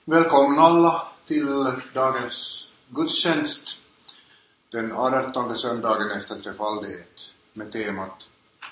Välkomna alla till dagens gudstjänst, den 18:e söndagen efter trefaldighet, med temat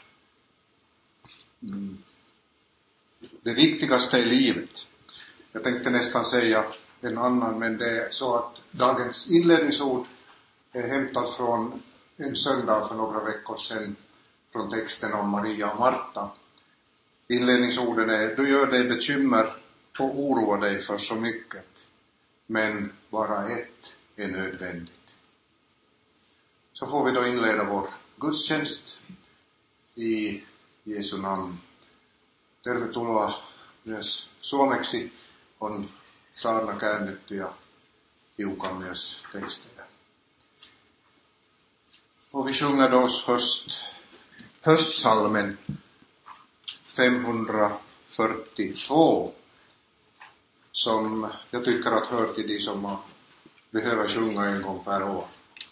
det viktigaste i livet. Jag tänkte nästan säga en annan, men det är så att dagens inledningsord är hämtat från en söndag för några veckor sedan, från texten om Maria och Marta. Inledningsorden är: du gör dig bekymmer och oroa dig för så mycket, men bara ett är nödvändigt. Så får vi då inleda vår gudstjänst i Jesu namn. Tervetuloa myös suomeksi, on saarna käännetty ja hiukan myös tekstejä. Och vi sjunger då först höstsalmen 542, som jag tycker att hör till de som behöver sjunga en gång per år.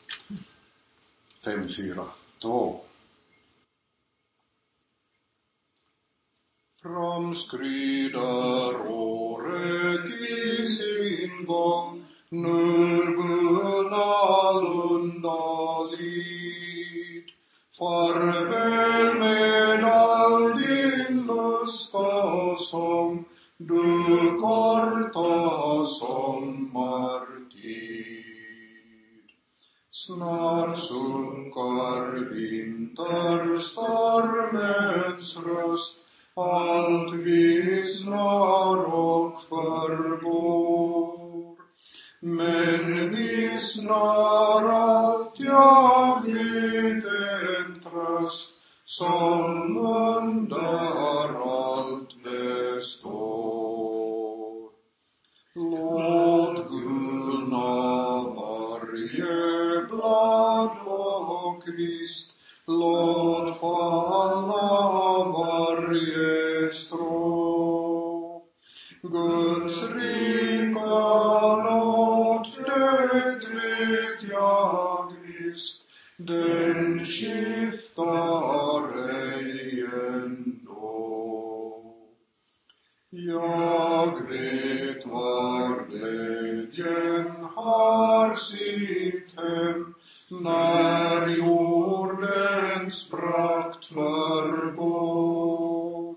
542. Framskrider året i sin gång, nurvulna lundalid. Farväl med all din lusta sång, du korta sommartid. Snart sunkar vinterstormens röst, allt vissnar och förgår. Men vissnar allt, jag vet en tröst som under allt består. Låt gulna varje blad och kvist, låt falla varje strå. Guds rika nåd, det vet jag visst, den skiftar ej ändå. Jag vet var glädjen har sitt hem, när jordens prakt förgår.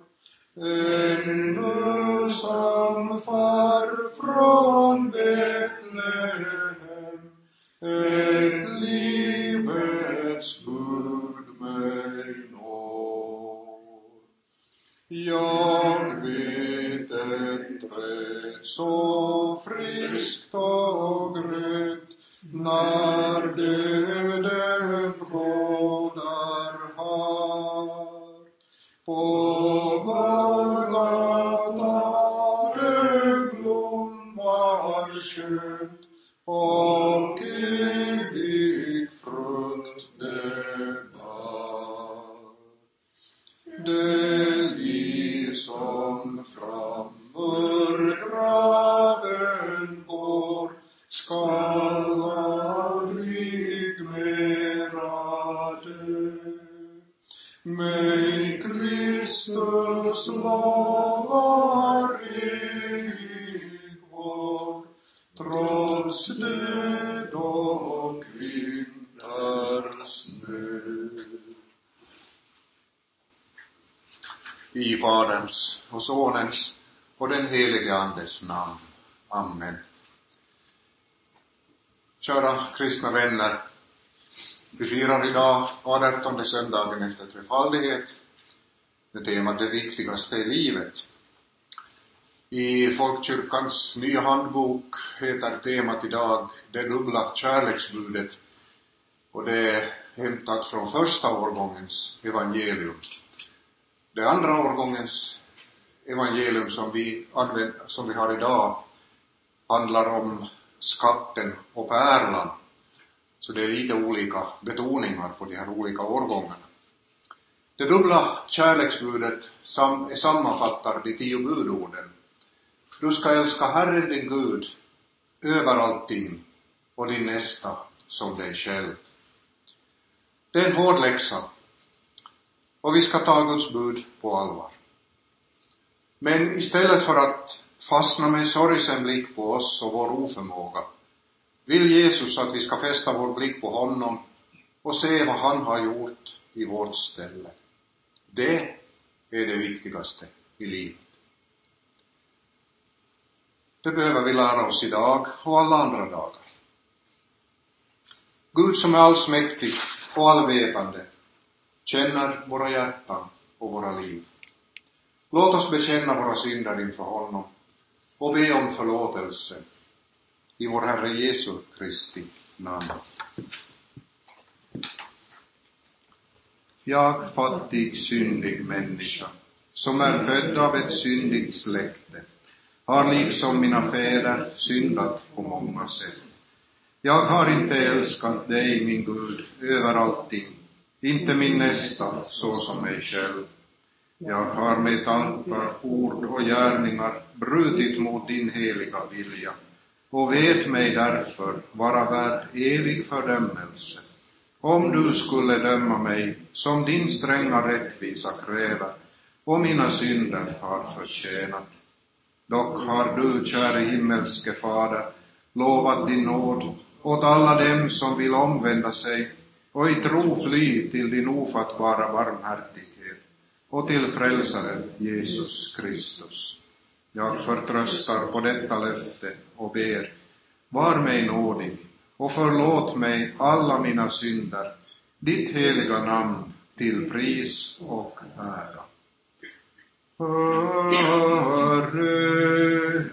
Ännu som far från Betlehem, ett livets bud mig når. Jag vet ett träd så friskt och grönt, när döden rådar här. På Golgata det blommar skönt, och evig frukt det bär. Det liv som fram ur graven går, skall aldrig mera dö. Mig Kristus lovar evig vår, trots död och vintersnö. I Faderns och Sonens och den helige Andes namn. Amen. Kära kristna vänner, vi firar idag 18:e söndagen efter trefaldighet med temat det viktigaste i livet. I Folkkyrkans nya handbok heter temat idag det dubbla kärleksbudet, och det är hämtat från första årgångens evangelium. Det andra årgångens evangelium som vi har idag handlar om skatten och pärlan. Så det är lite olika betoningar på de här olika årgångarna. Det dubbla kärleksbudet sammanfattar de 10 budorden. Du ska älska Herren din Gud över allting och din nästa som dig själv. Det är en hård läxa, och vi ska ta Guds bud på allvar. Men istället för att fastna med sorgsen blick på oss och vår oförmåga, vill Jesus att vi ska fästa vår blick på honom och se vad han har gjort i vårt ställe. Det är det viktigaste i livet. Det behöver vi lära oss idag och alla andra dagar. Gud som är allsmäktig och allvetande känner våra hjärtan och våra liv. Låt oss bekänna våra synder inför honom och be om förlåtelse i vår Herre Jesu Kristi namn. Jag, fattig, syndig människa, som är född av ett syndigt släkte, har liksom mina fäder syndat på många sätt. Jag har inte älskat dig, min Gud, över allting, inte min nästa så som mig själv. Jag har med tankar, ord och gärningar brutit mot din heliga vilja och vet mig därför vara värd evig fördömelse. Om du skulle döma mig som din stränga rättvisa kräver och mina synder har förtjänat. Dock har du, käre himmelske Fader, lovat din nåd åt alla dem som vill omvända sig och i tro fly till din ofattbara barmhärtighet och till frälsaren Jesus Kristus. Jag förtröstar på detta löfte och ber, var mig nådig och förlåt mig alla mina synder, ditt heliga namn till pris och ära. Herre,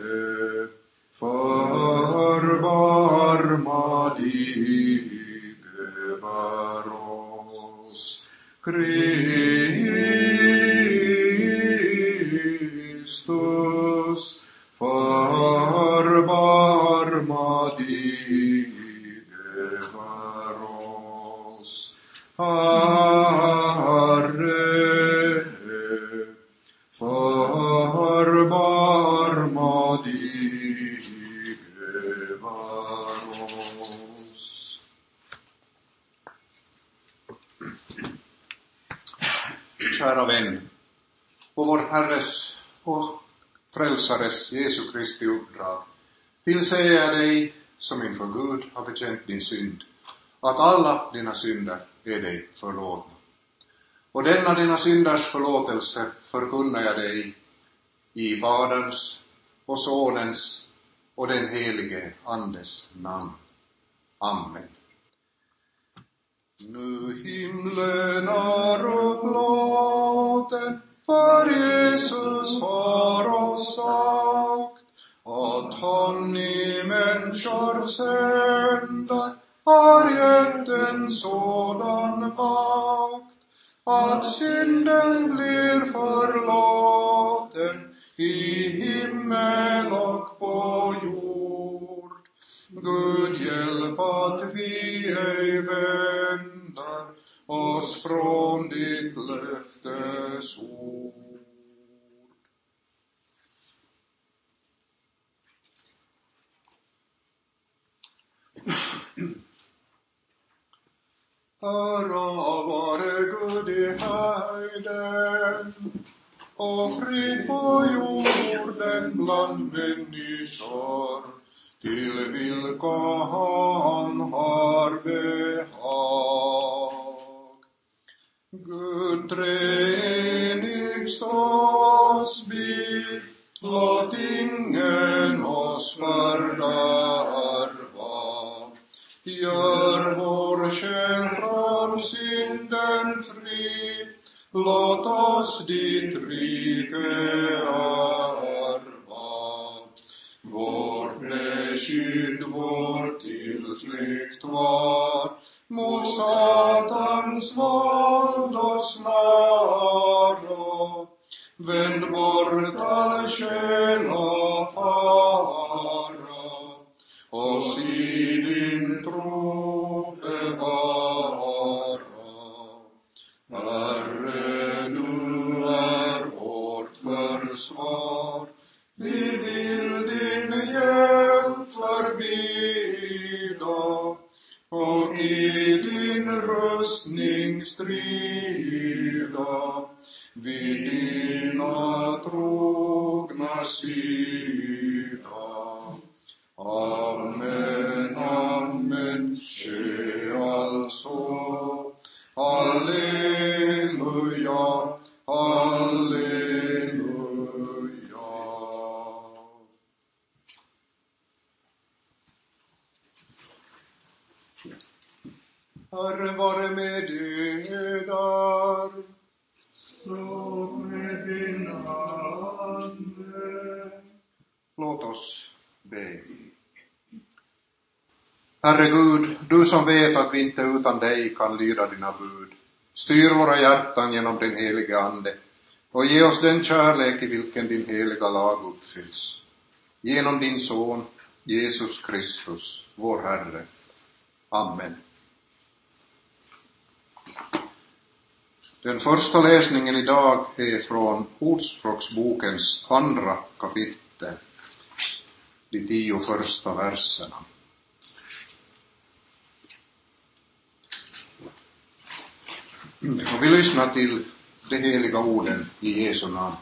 förbarma dig över oss. Kristus, förbarma dig över oss. Herre, förbarma dig över oss. Kära vän, på vår Herres och Frälsares Jesu Kristi uppdrag tillsäger jag dig, som inför Gud har bekänt din synd, att alla dina synder är dig förlåtna. Och denna dina synders förlåtelse förkunnar jag dig i Faderns och Sonens och den helige Andes namn. Amen. Nu himlen är upplåten, för Jesus har oss sagt att han i människors händer har gett en sådan makt att synden blir förlåten i himmel och på jord. Gud hjälp att vi ej vänder oss från ditt löftes ord. Ära vare Gud i höjden och frid på jorden bland människor, till vilka han har behag. Gud treenig oss vid, låt ingen oss fördärva. Gör vår själ från synden fri, låt oss ditt rike ärva. Vårt beskydd, vår tillflykt var, mot Satans våld och snara. Vänd bort all själ och fara, oss i din tro bevara. Herre, du är vårt försvar, vi vill din hjälp förbida och i din rustning strida vid dina trogna sidor. lyda. Amen, amen, ske alltså. Halleluja, halleluja. Herren vare med eder. Så med din ande. Låt oss be. Herre Gud, du som vet att vi inte utan dig kan lyda dina bud. Styr våra hjärtan genom din heliga ande och ge oss den kärlek i vilken din heliga lag uppfylls. Genom din son, Jesus Kristus, vår Herre. Amen. Den första läsningen idag är från Ordspråksbokens 2 kapitel, de 10 första verserna. Och vi lyssnar till de heliga orden i Jesu namn.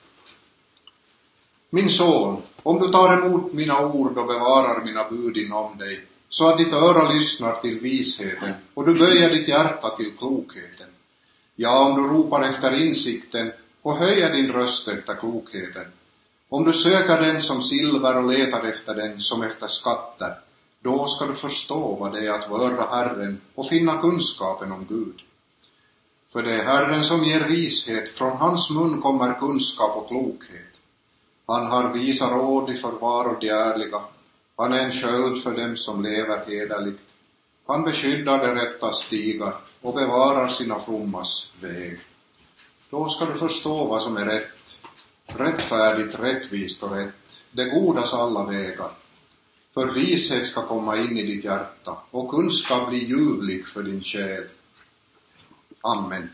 Min son, om du tar emot mina ord och bevarar mina bud inom dig, så att ditt öra lyssnar till visheten och du böjer ditt hjärta till klokheten. Ja, om du ropar efter insikten och höjer din röst efter klokheten. Om du söker den som silver och letar efter den som efter skatter, då ska du förstå vad det är att vörda Herren och finna kunskapen om Gud. För det är Herren som ger vishet, från hans mun kommer kunskap och klokhet. Han har visa råd i förvar och de ärliga. Han är en sköld för dem som lever hederligt. Han beskyddar de rätta stigar och bevarar sina frommas väg. Då ska du förstå vad som är rätt, rättfärdigt, rättvist och rätt, det godas alla vägar. För vishet ska komma in i ditt hjärta och kunskap bli ljuvlig för din själ. Amen.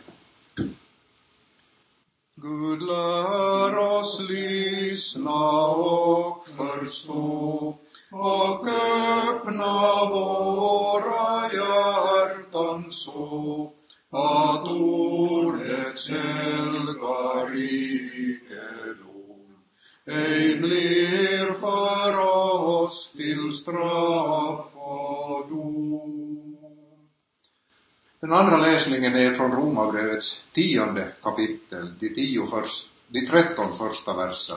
Gud, lär oss lyssna och förstå och öppna våra hjärtan så att ordets helga rikedom ej blir för oss till straff och dom. Den andra läsningen är från Romarbrevets 10 kapitel, de 13 första verserna.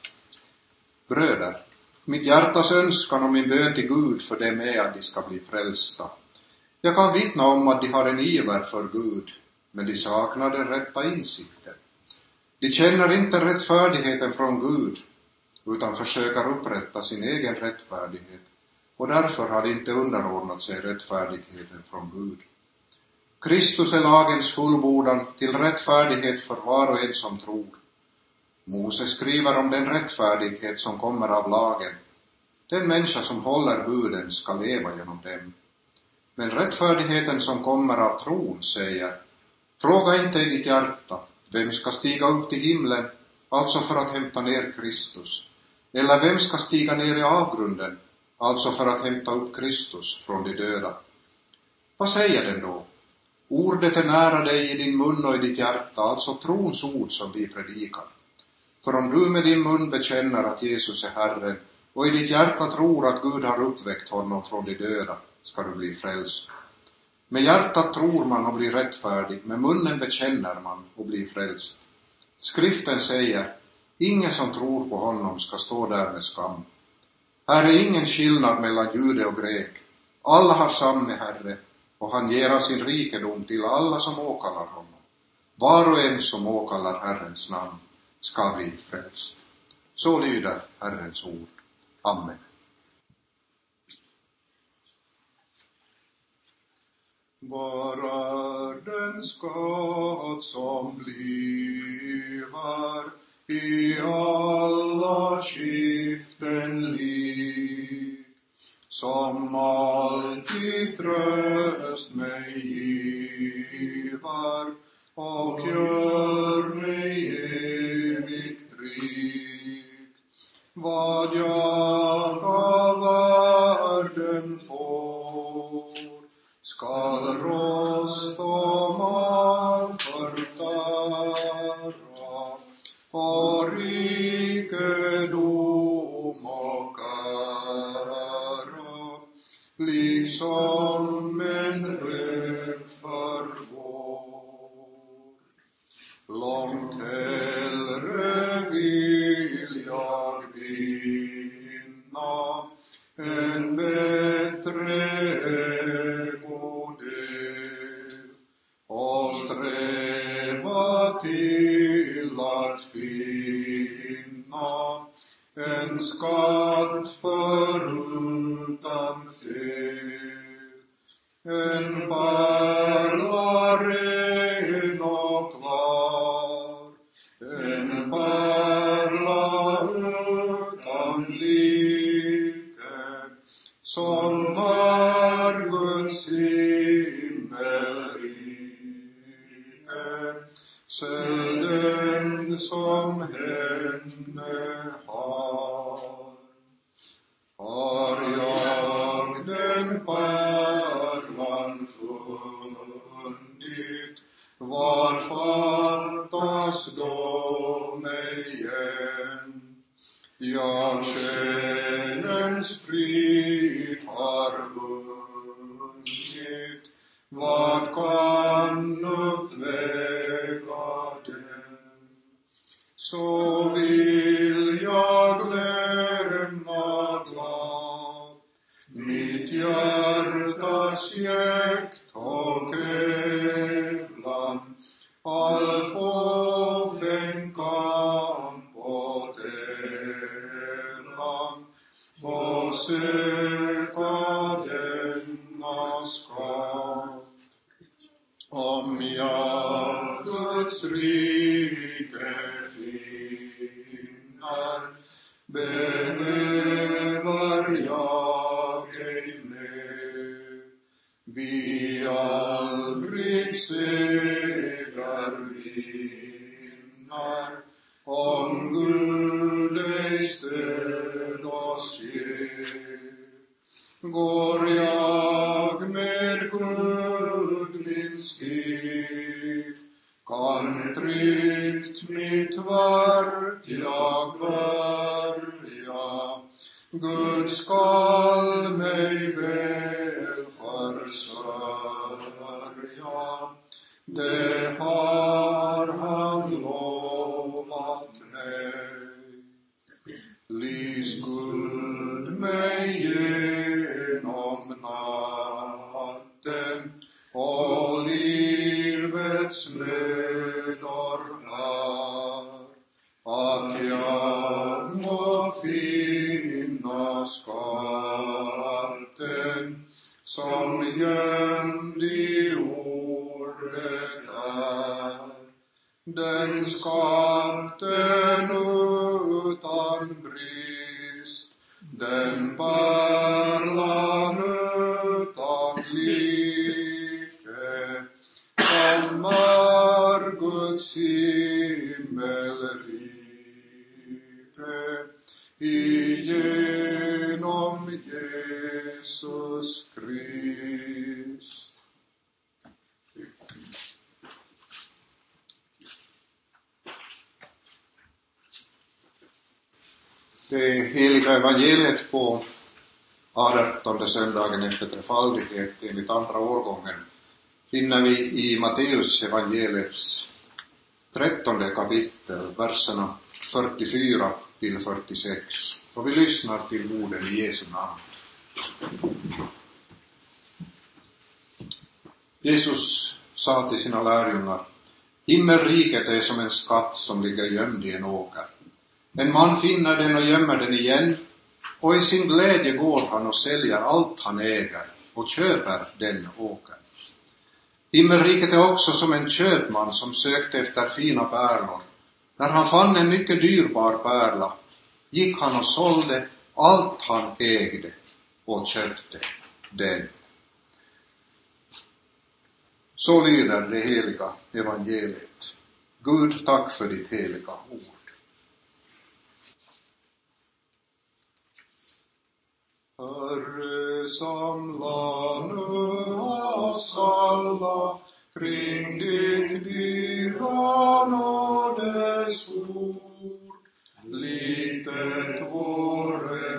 Bröder, mitt hjärtas önskan och min bön till Gud för dem är att de ska bli frälsta. Jag kan vittna om att de har en iver för Gud, men de saknar den rätta insikten. De känner inte rättfärdigheten från Gud, utan försöker upprätta sin egen rättfärdighet, och därför har de inte underordnat sig rättfärdigheten från Gud. Kristus är lagens fullbordan till rättfärdighet för var och en som tror. Mose skriver om den rättfärdighet som kommer av lagen. Den människa som håller buden ska leva genom dem. Men rättfärdigheten som kommer av tron säger: fråga inte i ditt hjärta, vem ska stiga upp till himlen, alltså för att hämta ner Kristus? Eller vem ska stiga ner i avgrunden, alltså för att hämta upp Kristus från de döda? Vad säger den då? Ordet är nära dig i din mun och i ditt hjärta, alltså trons ord som vi predikar. För om du med din mun bekänner att Jesus är Herren och i ditt hjärta tror att Gud har uppväckt honom från de döda, ska du bli frälst. Med hjärtat tror man och blir rättfärdig, med munnen bekänner man och blir frälst. Skriften säger: ingen som tror på honom ska stå där med skam. Här är ingen skillnad mellan jude och grek. Alla har samme Herre, och han ger av sin rikedom till alla som åkallar honom. Var och en som åkallar Herrens namn ska bli frälst. Så lyder Herrens ord. Amen. Var är den skatt som bliver i alla skiften lik, som alltid tröst mig givar och gör mig evigt rik. Vad jag av världen får skall rost och mal förtära, och rikedom och ära, liksom en rök förgår. Långt hellre vill jag vinna en bättre ägodel och sträva till att finna en skatt förutan fel, en pärla ren och klar, en pärla utan like, som var Guds himmelrike. Sälj den som henne har. Har jag den pärlan funnit, var fattas då mig än? Jag själens frid har vunnit, vad kan uppväga den? Så vill jag lämna glad mitt hjärtas jäkt och ävlan, all fåfäng kamp och tävlan, och söka denna skatt. Om jag Guds rike finner, behöver jag ej mer. Vi aldrig seger vinner, om Gud ej stöd oss ger. Går jag med Gud min stig, kan tryggt mitt vart jag börja. Gud skall mig väl försörja, det har han lovat mig. Lys Gud mig genom natten, och livets mödor här, att jag må finna skatten som gömd i ordet är. Den skatten utan brist, den pärlan utan like, som är Guds himmelrike, igenom Jesus Krist. Det heliga evangeliet på 18:e söndagen efter trefaldighet enligt andra årgången finner vi i Matteus evangeliets 13:e kapitel, verserna 44 till 46. Och vi lyssnar till orden i Jesu namn. Jesus sa till sina lärjungar: himmelriket är som en skatt som ligger gömd i en åker. En man finner den och gömmer den igen, och i sin glädje går han och säljer allt han äger och köper den åkern. Himmelriket är också som en köpman som sökte efter fina pärlor. När han fann en mycket dyrbar pärla, gick han och sålde allt han ägde och köpte den. Så lyder det heliga evangeliet. Gud, tack för ditt heliga ord. Herre, samla nu oss alla kring ditt dyra nådesord, likt ett vårens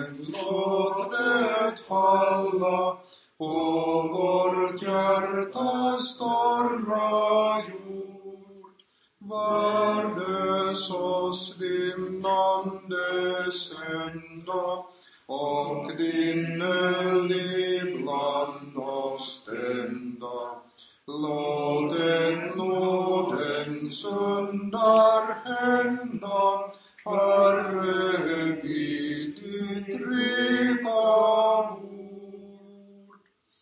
stilla på vårt hjärtas torra jord. Värdes oss din ande sända och din eld ibland oss tända. Låt ett nådens under hända, Herre, vid ditt rika ord.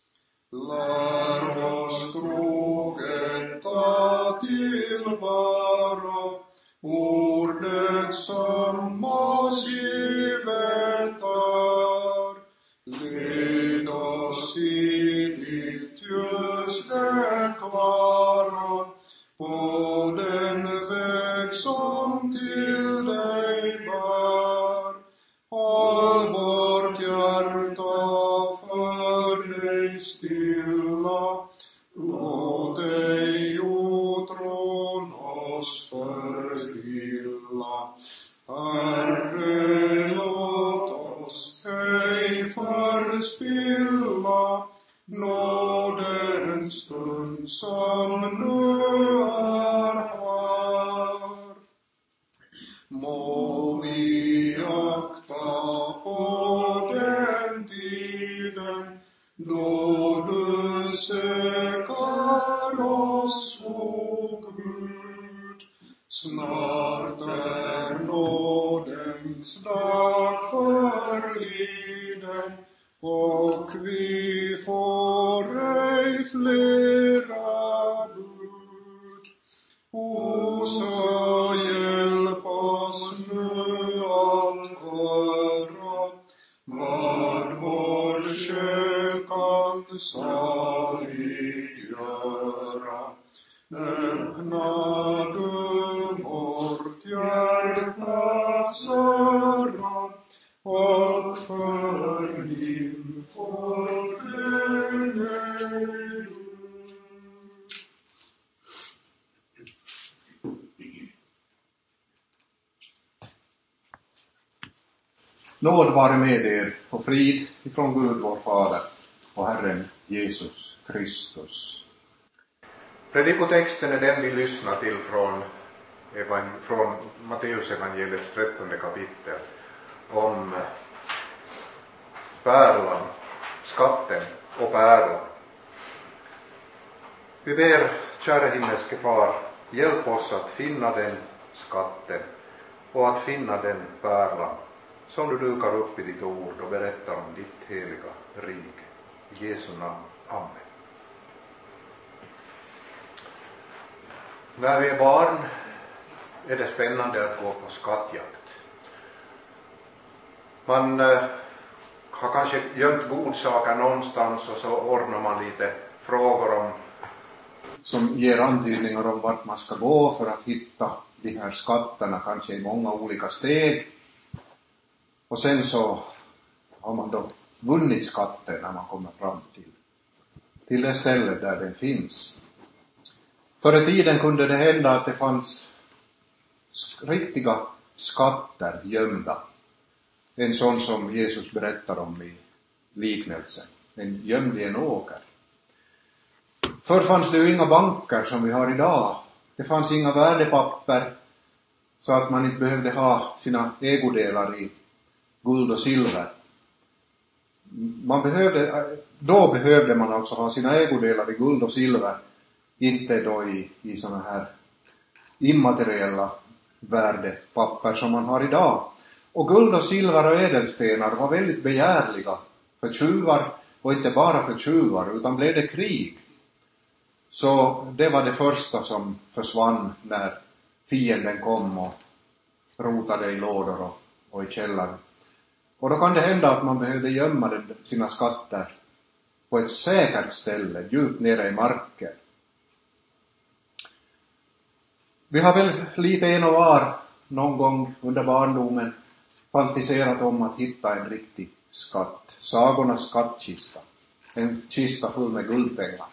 Lär oss troget ta tillvara ordet som oss givet är. Led oss i ditt ljus klara på den väg som till dig bär. Håll vårt hjärta för dig stilla, låt dig otrån oss förvilla. Herre, låt oss ej förspilla nådens stund som nu är här. Må vi akta på den tiden då du söker oss, o Gud. Snart är nådens dag förliden och vi får ej flera bud. O, så hjälp oss nu att höra vad vår själ kan saliggöra. Öppna du vårt hjärtas öra och för din folkglädje. Nåd vare med er och frid ifrån Gud vår Fader och Herren Jesus Kristus. Predikotexten är den vi lyssnar till från Matteus evangeliets 13 kapitel om pärlan, skatten och pärlan. Vi ber, kära himmelske far, hjälp oss att finna den skatten och att finna den pärlan som du dukar upp i ditt ord och berättar om ditt heliga rike. I Jesu namn. Amen. När vi är barn är det spännande att gå på skattjakt. Man har kanske gömt godsaker någonstans och så ordnar man lite frågor som ger antydningar om vart man ska gå för att hitta de här skatterna, kanske i många olika steg. Och sen så har man då vunnit skatten när man kommer fram till det stället där den finns. Förr i tiden kunde det hända att det fanns riktiga skatter gömda. En sån som Jesus berättar om i liknelsen. En gömd i en åker. Förr fanns det ju inga banker som vi har idag. Det fanns inga värdepapper så att man inte behövde ha sina ägodelar i guld och silver. Då behövde man alltså ha sina ägodelar i guld och silver, inte då i såna här immateriella värdepapper som man har idag. Och guld och silver och ädelstenar var väldigt begärliga för tjuvar, och inte bara för tjuvar, utan blev det krig. Så det var det första som försvann när fienden kom och rotade i lådor och i källare. Och då kan det hända att man behövde gömma sina skatter på ett säkert ställe, djupt nere i marken. Vi har väl lite en och var någon gång under barndomen fantiserat om att hitta en riktig skatt. Sagornas skattkista. En kista full med guldpengar.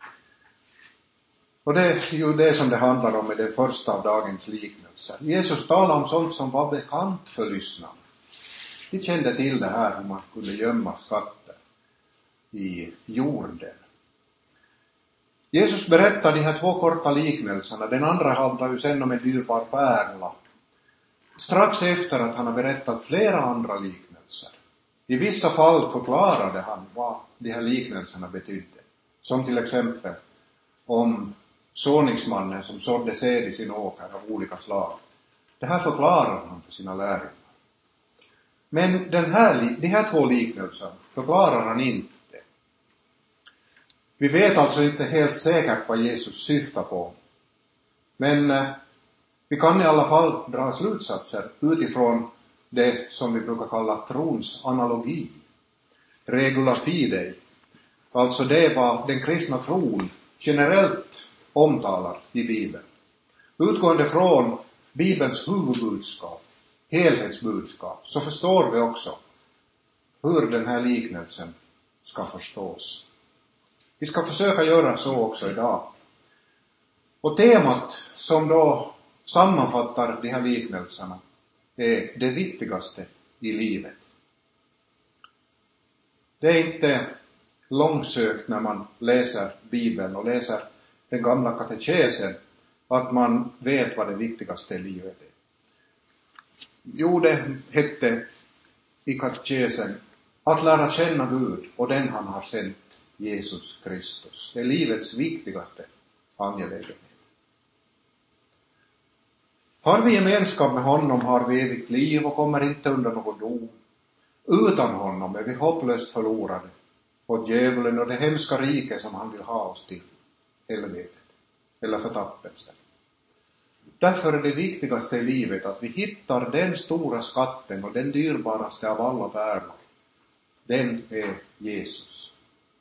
Och det är ju det som det handlar om i den första av dagens liknelser. Jesus talar om sånt som var bekant för lyssnarna. De kände till det här hur man kunde gömma skatter. i jorden. Jesus berättar de här 2 korta liknelserna. Den andra handlar ju sen om en dyrbar pärla. Strax efter att han har berättat flera andra liknelser. I vissa fall förklarade han vad de här liknelserna betydde. Som till exempel om såningsmannen som sådde säd i sin åker av olika slag. Det här förklarar han för sina lärjungar. Men de här 2 liknelserna förklarar han inte. Vi vet alltså inte helt säkert vad Jesus syftar på. Men vi kan i alla fall dra slutsatser utifrån det som vi brukar kalla trons analogi. Regula fidei. Alltså det vad den kristna tron generellt omtalar i Bibeln. Utgående från Bibelns huvudbudskap, helhetsbudskap, så förstår vi också hur den här liknelsen ska förstås. Vi ska försöka göra så också idag. Och temat som då sammanfattar de här liknelserna är det viktigaste i livet. Det är inte långsökt när man läser Bibeln och läser den gamla katekesen att man vet vad det viktigaste i livet är. Jo, det hette i katekesen att lära känna Gud och den han har sänt, Jesus Kristus. Det är livets viktigaste angelägenhet. Har vi gemenskap med honom har vi evigt liv och kommer inte under någon dom. Utan honom är vi hopplöst förlorade och djävulen och det hemska rike som han vill ha oss till, helvetet eller förtappelsen. Därför är det viktigaste i livet att vi hittar den stora skatten och den dyrbaraste av alla pärlor. Den är Jesus.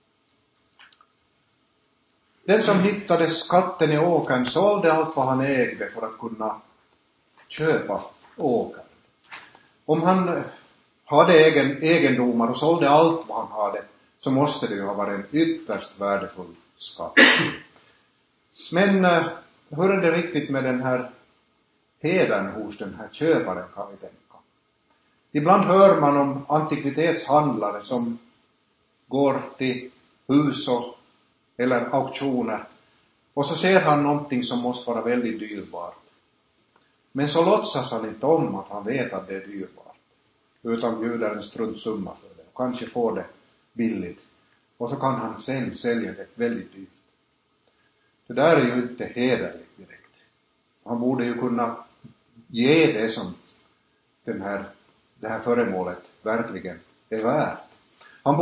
Den som hittade skatten i åkern sålde allt vad han ägde för att kunna köpa åkern. Om han hade egendomar och sålde allt vad han hade, så måste det ju ha varit en ytterst värdefull skatt. Men hur är det riktigt med den här hedern hos den här köparen, kan vi tänka. Ibland hör man om antikvitetshandlare som går till hus eller auktioner och så ser han någonting som måste vara väldigt dyrbart. Men så låtsas han inte om att han vet att det är dyrbart, utan bjuder en struntsumma för det och kanske får det billigt. Och så kan han sen sälja det väldigt dyrt. Det där är ju inte hederligt direkt. Han borde ju kunna ge det som det här föremålet verkligen är värt. Han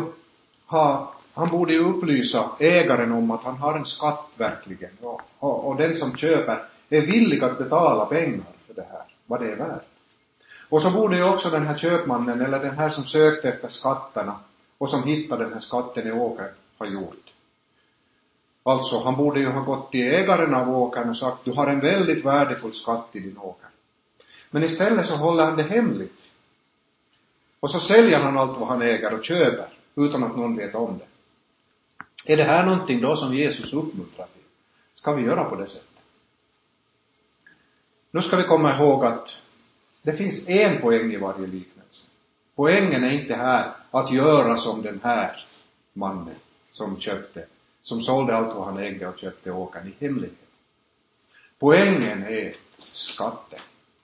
borde ju upplysa ägaren om att han har en skatt verkligen. Och den som köper är villig att betala pengar för det här, vad det är värt. Och så borde ju också den här köpmannen eller den här som sökte efter skatterna och som hittade den här skatten i åkern ha gjort. Alltså, han borde ju ha gått till ägaren av åkern och sagt: du har en väldigt värdefull skatt i din åker. Men istället så håller han det hemligt. Och så säljer han allt vad han äger och köper utan att någon vet om det. Är det här någonting då som Jesus uppmuntrar till? Ska vi göra på det sättet? Nu ska vi komma ihåg att det finns en poäng i varje liknelse. Poängen är inte här att göra som den här mannen som sålde allt vad han ägde och köpte åkern i hemlighet. Poängen är skatten.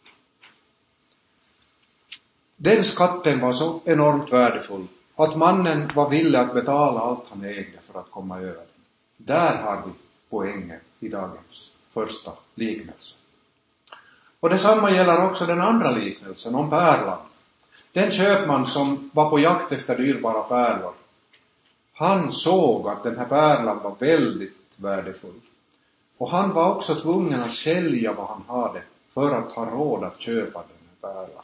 Den skatten var så enormt värdefull att mannen var villig att betala allt han ägde för att komma över den. Där har vi poängen i dagens första liknelse. Och detsamma gäller också den andra liknelsen om pärlan. Den köpman som var på jakt efter dyrbara pärlor, han såg att den här pärlan var väldigt värdefull. Och han var också tvungen att sälja vad han hade för att ha råd att köpa den här pärlan.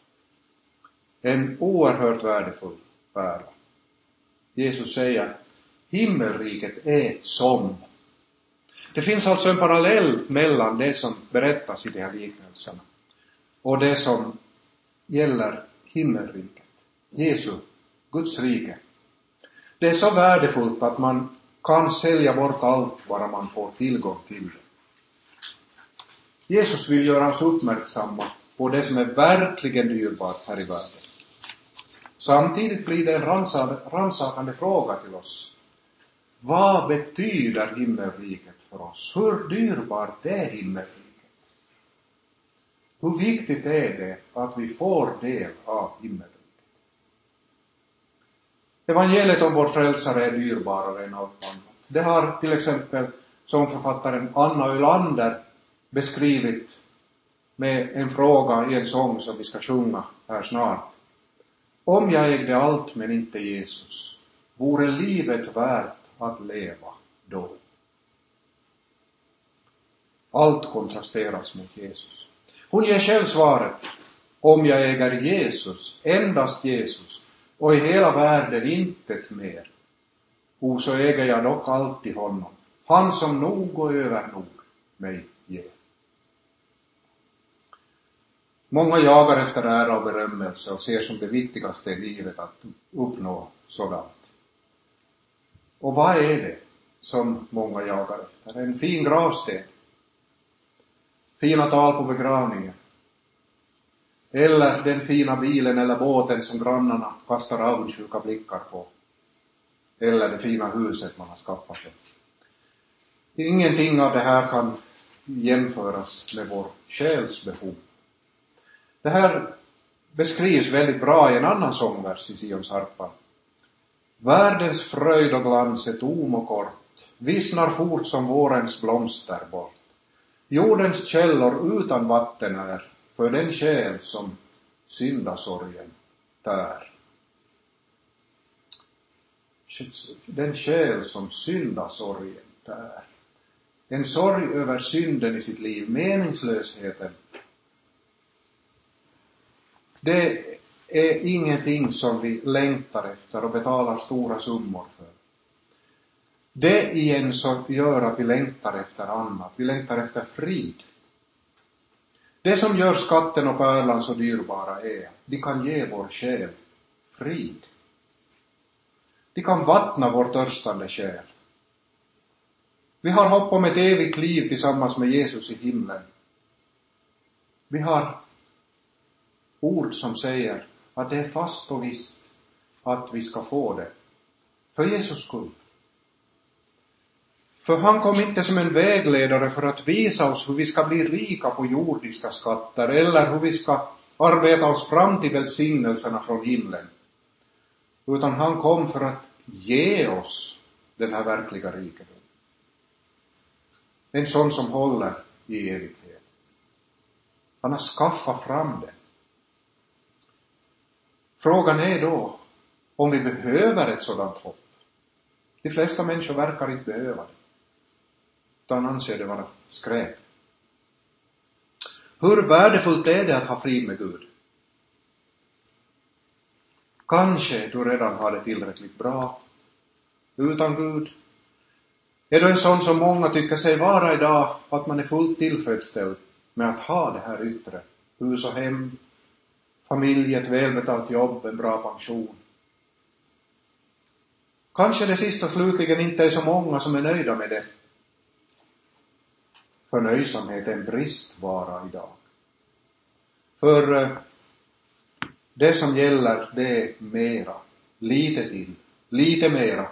En oerhört värdefull pärla. Jesus säger: himmelriket är som. Det finns alltså en parallell mellan det som berättas i de här liknelserna och det som gäller himmelriket. Jesu, Guds rike. Det är så värdefullt att man kan sälja bort allt bara man får tillgång till det. Jesus vill göra oss uppmärksamma på det som är verkligen dyrbart här i världen. Samtidigt blir det en rannsakande fråga till oss. Vad betyder himmelriket för oss? Hur dyrbart är himmelriket? Hur viktigt är det att vi får del av himmelriket? Evangeliet om vår frälsare är dyrbarare än allt annat. Det har till exempel sångförfattaren Anna Ölander beskrivit med en fråga i en sång som vi ska sjunga här snart. Om jag ägde allt men inte Jesus, vore livet värt att leva då? Allt kontrasteras mot Jesus. Hon ger själv svaret. Om jag äger Jesus, endast Jesus, och i hela världen intet mer, så äger jag dock alltid honom. Han som nog och över nog mig ger. Många jagar efter ära och berömmelse och ser som det viktigaste i livet att uppnå sådant. Och vad är det som många jagar efter? En fin gravsten, fina tal på begravningen, eller den fina bilen eller båten som grannarna kastar avundsjuka blickar på, eller det fina huset man har skaffat sig. Ingenting av det här kan jämföras med vår själs behov. Det här beskrivs väldigt bra i en annan sångvers i Sionsharpan. Världens fröjd och glans är tom och kort, vissnar fort som vårens blomster bort. Jordens källor utan vatten är för den själ som syndasorgen tär. Den själ som syndasorgen tär. En sorg över synden i sitt liv, meningslösheten. Det är ingenting som vi längtar efter och betalar stora summor för. Det igen så gör att vi längtar efter annat. Vi längtar efter frid. Det som gör skatten och pärlan så dyrbara är att de kan ge vår själ frid. De kan vattna vår törstande själ. Vi har hopp om ett evigt liv tillsammans med Jesus i himlen. Vi har ord som säger att det är fast och visst att vi ska få det. För Jesus skull. För han kom inte som en vägledare för att visa oss hur vi ska bli rika på jordiska skatter eller hur vi ska arbeta oss fram till välsignelserna från himlen. Utan han kom för att ge oss den här verkliga rikedomen. En sån som håller i evighet. Han har skaffat fram det. Frågan är då om vi behöver ett sådant hopp. De flesta människor verkar inte behöva det. Utan anser det vara skräp. Hur värdefullt är det att ha frid med Gud? Kanske du redan har det tillräckligt bra utan Gud. Är du en sån som många tycker sig vara idag, att man är fullt tillfredsställd med att ha det här yttre? Hus och hem, familj, ett välbetalt jobb, en bra pension. Kanske det sista slutligen inte är så många som är nöjda med det. Förnöjsamhet är en bristvara idag. För det som gäller, det är mera. Lite till. Lite mera.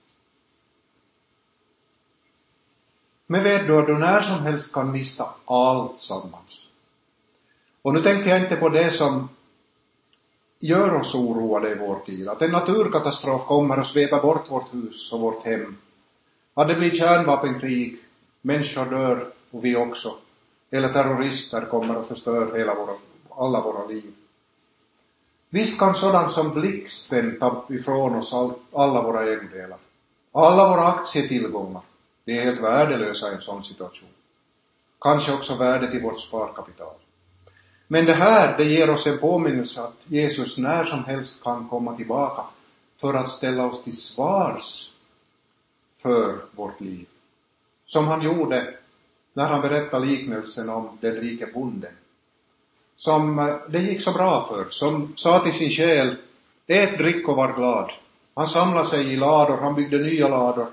Men vet du att du när som helst kan mista allt sammans. Och nu tänker jag inte på det som gör oss oroade i vår tid. Att en naturkatastrof kommer och sveper bort vårt hus och vårt hem. Att det blir kärnvapenkrig, människor dör och vi också. Eller terrorister kommer och förstör alla våra liv. Visst kan sådant som blixten ta ifrån oss alla våra ägodelar. Alla våra aktietillgångar. Det är helt värdelösa i en sån situation. Kanske också värdet i vårt sparkapital. Men det ger oss en påminnelse att Jesus när som helst kan komma tillbaka för att ställa oss till svars för vårt liv. Som han gjorde när han berättade liknelsen om den rike bonden. Som det gick så bra för. Som sa till sin själ, ät, drick och var glad. Han samlade sig i lador, han byggde nya lador.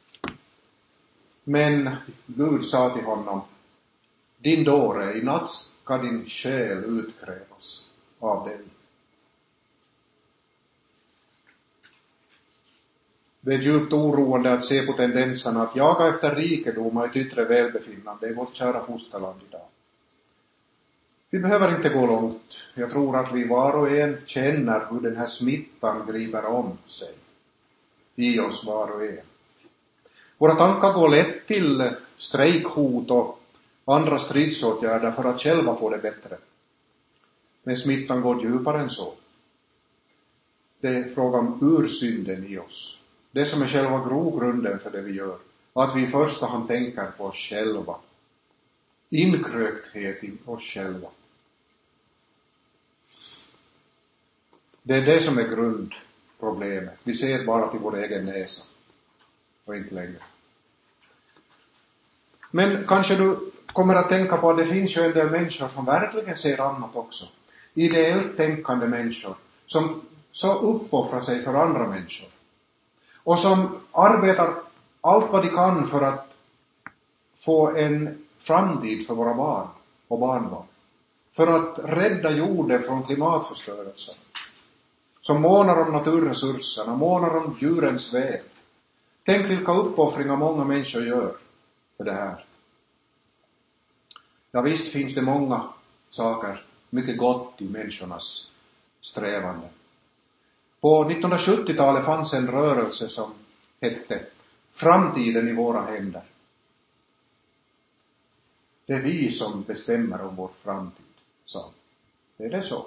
Men Gud sa till honom, din dåre, i natt ska din själ utkrävas av dig. Det är djupt oroande att se på tendenserna att jaga efter rikedom och ett yttre välbefinnande i vårt kära fosterland idag. Vi behöver inte gå långt. Jag tror att vi var och en känner hur den här smittan griper om sig i oss var och en. Våra tankar går lätt till strejkhot och andra stridsåtgärder för att själva få det bättre. Men smittan går djupare än så. Det är frågan om ursynden i oss. Det som är själva grogrunden för det vi gör. Att vi i första hand tänker på oss själva. Inkrökthet i oss själva. Det är det som är grundproblemet. Vi ser bara till vår egen näsa. Och inte längre. Men kanske du kommer att tänka på att det finns ju en del människor som verkligen ser annat också. Ideellt tänkande människor. Som så uppoffrar sig för andra människor. Och som arbetar allt vad de kan för att få en framtid för våra barn och barnbarn. För att rädda jorden från klimatförstörelsen. Som månar om naturresurserna, månar om djurens väg. Tänk vilka uppoffringar många människor gör för det här. Ja, visst finns det många saker, mycket gott i människornas strävanden. På 1970-talet fanns en rörelse som hette Framtiden i våra händer. Det är vi som bestämmer om vår framtid, sa. Det är det så.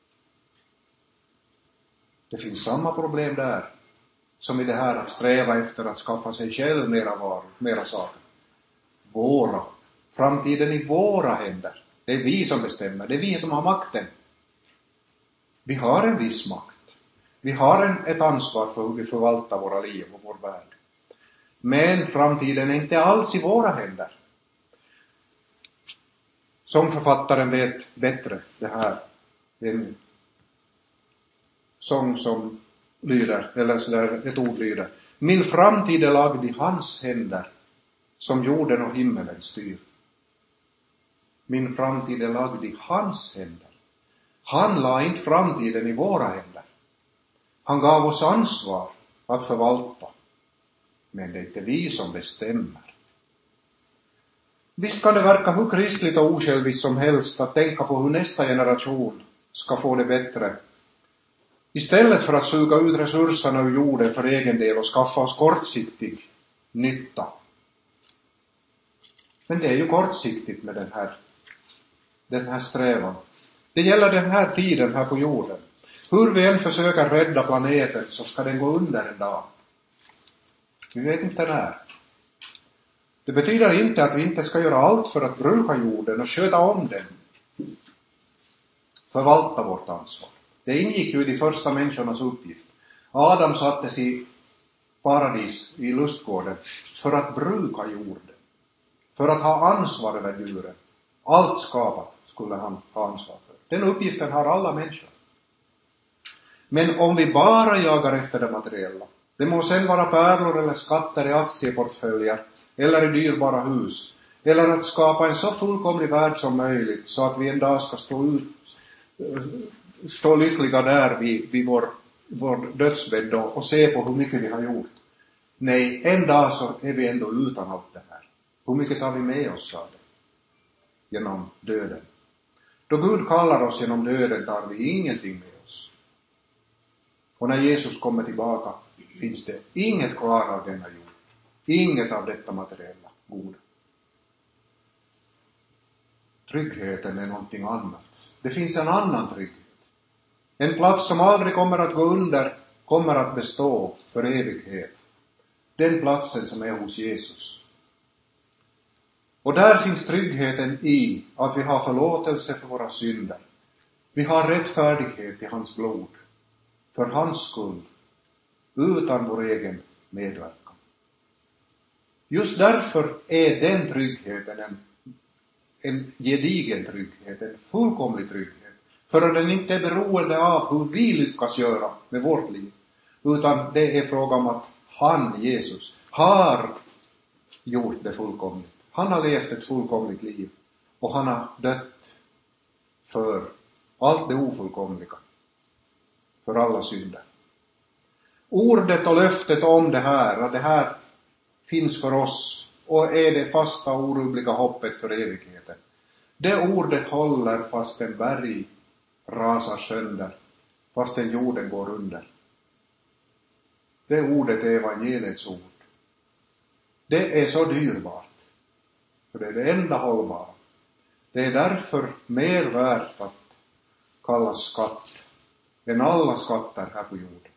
Det finns samma problem där som i det här att sträva efter att skaffa sig själv mera varor, mera saker. Framtiden i våra händer. Det är vi som bestämmer, det är vi som har makten. Vi har en viss makt. Vi har ett ansvar för hur vi förvaltar våra liv och vår värld. Men framtiden är inte alls i våra händer. Som författaren vet bättre det här. En sång som lyder, eller så där ett ord lyder. Min framtid är lagd i hans händer, som jorden och himmelen styr. Min framtid är lagd i hans händer. Han la inte framtiden i våra händer. Han gav oss ansvar att förvalta. Men det är inte vi som bestämmer. Visst kan det verka hur kristligt och osjälviskt som helst att tänka på hur nästa generation ska få det bättre. Istället för att suga ut resurserna ur jorden för egen del och skaffa oss kortsiktig nytta. Men det är ju kortsiktigt med den här strävan. Det gäller den här tiden här på jorden. Hur vi än försöker rädda planeten så ska den gå under en dag. Vi vet inte när. Det betyder inte att vi inte ska göra allt för att bruka jorden och sköta om den. Förvalta vårt ansvar. Det ingick ju i de första människornas uppgift. Adam sattes i paradis, i lustgården, för att bruka jorden. För att ha ansvar över djuren. Allt skapat skulle han ha ansvar för. Den uppgiften har alla människor. Men om vi bara jagar efter det materiella, det må sen vara pärlor eller skatter i aktieportföljer, eller i dyrbara hus, eller att skapa en så fullkomlig värld som möjligt så att vi en dag ska stå lyckliga där vid vår dödsbädd och se på hur mycket vi har gjort. Nej, en dag så är vi ändå utan allt det här. Hur mycket tar vi med oss av det? Genom döden. Då Gud kallar oss genom döden tar vi ingenting med oss. Och när Jesus kommer tillbaka finns det inget kvar av denna jord. Inget av detta materiella goda. Tryggheten är någonting annat. Det finns en annan trygghet. En plats som aldrig kommer att gå under, kommer att bestå för evighet. Den platsen som är hos Jesus. Och där finns tryggheten i att vi har förlåtelse för våra synder. Vi har rättfärdighet i hans blod. För hans skull. Utan vår egen medverkan. Just därför är den tryggheten en gedigen trygghet, en fullkomlig trygghet. För den inte är beroende av hur vi lyckas göra med vårt liv. Utan det är fråga om att han, Jesus, har gjort det fullkomligt. Han har levt ett fullkomligt liv. Och han har dött för allt det ofullkomliga. För alla synder. Ordet och löftet om det här, att det här finns för oss och är det fasta och orubbliga hoppet för evigheten. Det ordet håller fast en berg rasar sönder, fast en jorden går under. Det ordet är evangeliets ord. Det är så dyrbart, för det är det enda hållbara. Det är därför mer värt att kallas skatt än alla skatter här på jorden.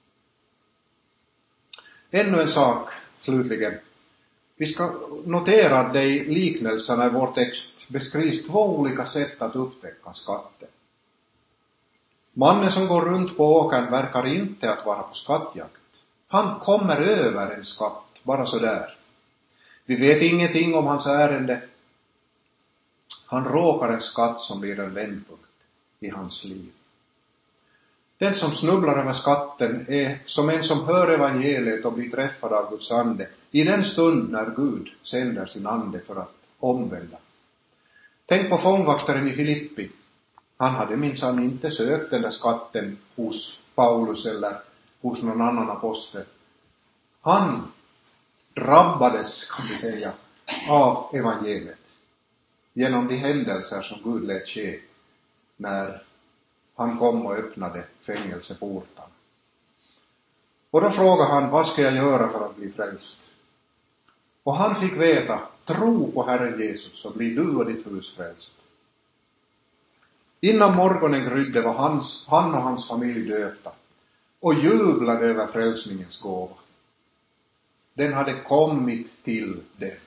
Ännu en sak, slutligen. Vi ska notera att det i liknelserna i vår text beskrivs 2 olika sätt att upptäcka skatten. Mannen som går runt på åkern verkar inte att vara på skattjakt. Han kommer över en skatt, bara så där. Vi vet ingenting om hans ärende. Han råkar en skatt som blir en vändpunkt i hans liv. Den som snubblar över skatten är som en som hör evangeliet och blir träffad av Guds ande i den stund när Gud sänder sin ande för att omvända. Tänk på fångvaktaren i Filippi. Han hade minsann inte sökt den där skatten hos Paulus eller hos någon annan apostel. Han drabbades, kan vi säga, av evangeliet genom de händelser som Gud lät ske när han kom och öppnade fängelseportarna. Och då frågade han, vad ska jag göra för att bli frälst? Och han fick veta, tro på Herren Jesus så blir du och ditt hus frälst. Innan morgonen grydde var han och hans familj döpta och jublade över frälsningens gåva. Den hade kommit till det.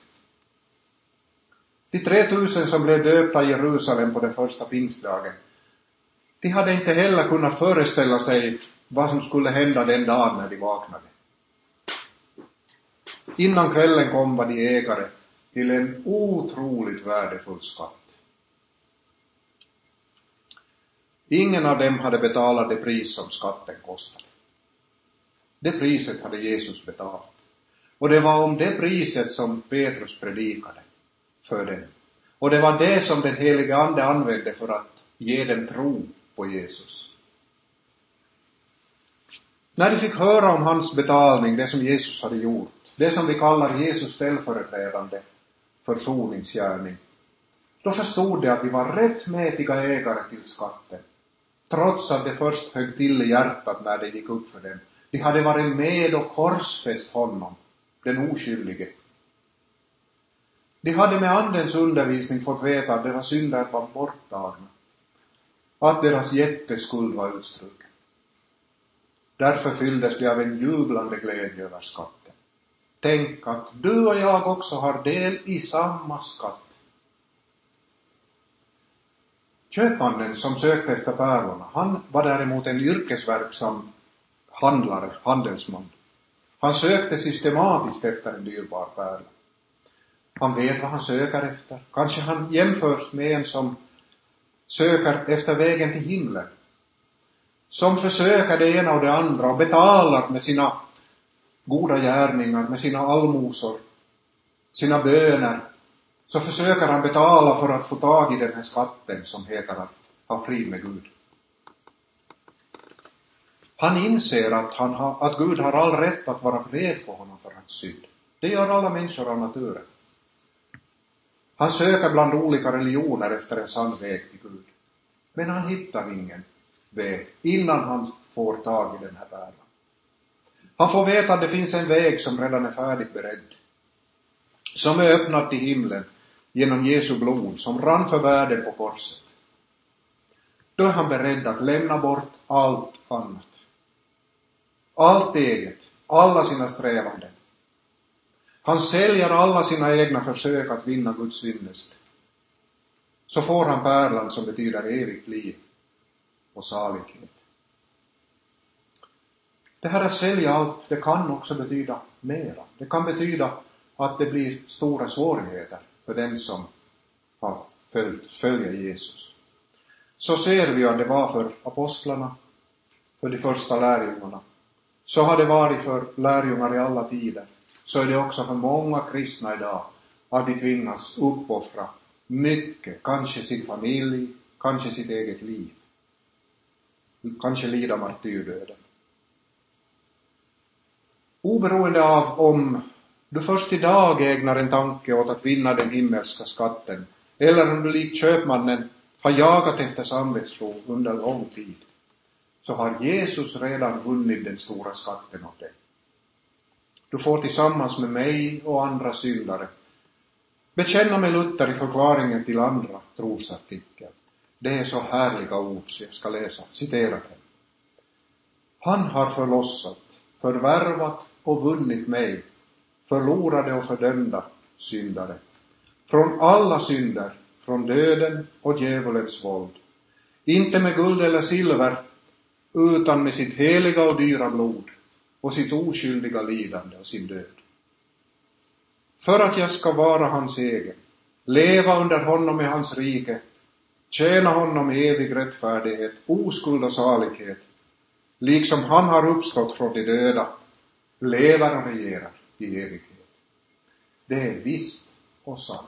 De 3000 som blev döpta i Jerusalem på den första pingstdagen, de hade inte heller kunnat föreställa sig vad som skulle hända den dagen när de vaknade. Innan kvällen kom var de ägare till en otroligt värdefull skatt. Ingen av dem hade betalat det pris som skatten kostade. Det priset hade Jesus betalat. Och det var om det priset som Petrus predikade för dem. Och det var det som den helige ande använde för att ge dem tro på Jesus. När de fick höra om hans betalning, det som Jesus hade gjort, det som vi kallar Jesus ställföreträdande försoningsgärning, då förstod de att de var rättmätiga ägare till skatten, trots att det först högg till i hjärtat när det gick upp för dem. De hade varit med och korsfäst honom, den oskyldige. De hade med andens undervisning fått veta att deras synder var borttagna, att deras jätteskuld var utstruken. Därför fylldes de av en jublande glädje över skatten. Tänk att du och jag också har del i samma skatt. Köpmannen som sökte efter pärlorna, han var däremot en yrkesverksam handelsman. Han sökte systematiskt efter en dyrbar pärla. Han vet vad han söker efter. Kanske han jämförs med en som söker efter vägen till himlen. Som försöker det ena och det andra och betalar med sina goda gärningar, med sina allmosor, sina böner. Så försöker han betala för att få tag i den här skatten som heter att ha frid med Gud. Han inser att Gud har all rätt att vara vred på honom för hans synd. Det gör alla människor av naturen. Han söker bland olika religioner efter en sann väg till Gud. Men han hittar ingen väg innan han får tag i den här världen. Han får veta att det finns en väg som redan är färdigt beredd. Som är öppnad till himlen genom Jesu blod som rann för världen på korset. Då är han beredd att lämna bort allt annat. Allt eget, alla sina strävanden. Han säljer alla sina egna försök att vinna Guds ynnest. Så får han pärlan som betyder evigt liv och salighet. Det här att sälja allt, det kan också betyda mera. Det kan betyda att det blir stora svårigheter för den som har följer Jesus. Så ser vi att det var för apostlarna, för de första lärjungarna. Så har det varit för lärjungar i alla tider. Så är det också för många kristna idag att de tvingas uppoffra mycket, kanske sin familj, kanske sitt eget liv. Kanske lida martyrdöden. Oberoende av om du först idag ägnar en tanke åt att vinna den himmelska skatten, eller om du likt köpmannen har jagat efter samvetsro under lång tid, så har Jesus redan vunnit den stora skatten av dig. Du får tillsammans med mig och andra syndare bekänna med Luther i förklaringen till andra trosartikeln. Det är så härliga ord så jag ska citera dem. Han har förlossat, förvärvat och vunnit mig, förlorade och fördömda syndare, från alla synder, från döden och djävulens våld. Inte med guld eller silver, utan med sitt heliga och dyra blod och sitt oskyldiga lidande och sin död. För att jag ska vara hans egen, leva under honom i hans rike, tjäna honom i evig rättfärdighet, oskuld och salighet, liksom han har uppstått från de döda, lever och regerar i evighet. Det är visst och sant.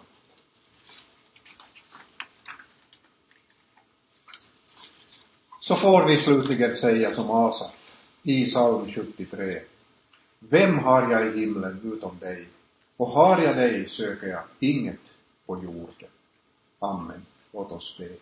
Så får vi slutligen säga som Asaf i psalm 73. Vem har jag i himlen utom dig? Och har jag dig söker jag inget på jorden. Amen. Låt oss be.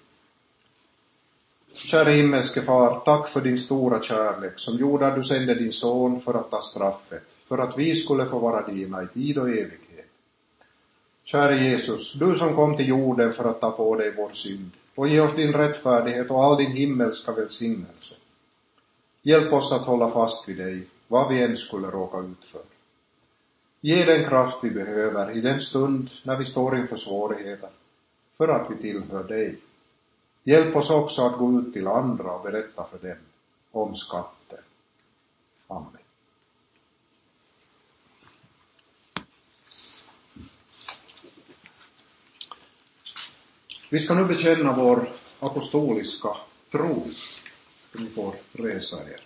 Kära himmelske far, tack för din stora kärlek som gjorde att du sände din son för att ta straffet, för att vi skulle få vara dina i tid och evighet. Kära Jesus, du som kom till jorden för att ta på dig vår synd och ge oss din rättfärdighet och all din himmelska välsignelse. Hjälp oss att hålla fast vid dig, vad vi än skulle råka ut för. Ge den kraft vi behöver i den stund när vi står inför svårigheter, för att vi tillhör dig. Hjälp oss också att gå ut till andra och berätta för dem om skatten. Amen. Vi ska nu bekänna vår apostoliska tro. Ni får resa er.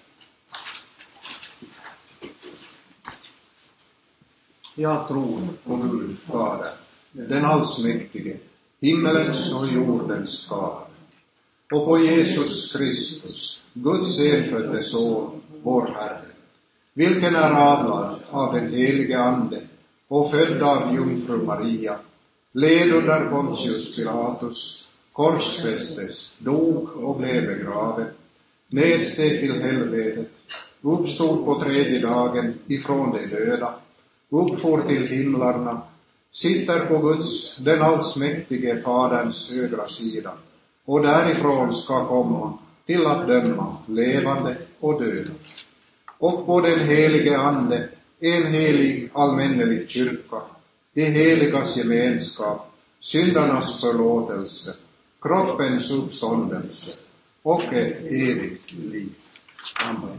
Jag tror på Gud, Fader, den allsmäktige, himmelens och jordens skapare, och på Jesus Kristus, Guds enfödde son, vår Herre, vilken är avlad av den helige Ande och född av jungfru Maria, led under Pontius Pilatus, korsfästes, dog och blev begraven, nedsteg till helvetet, uppstod på tredje dagen ifrån de döda, uppfor till himlarna, sitter på Guds, den allsmäktige Faderns högra sida, och därifrån ska komma till att döma levande och döda. Och på den helige Ande, en helig allmännelig kyrka, i heligas gemenskap, syndarnas förlåtelse, kroppens uppståndelse och ett evigt liv. Amen.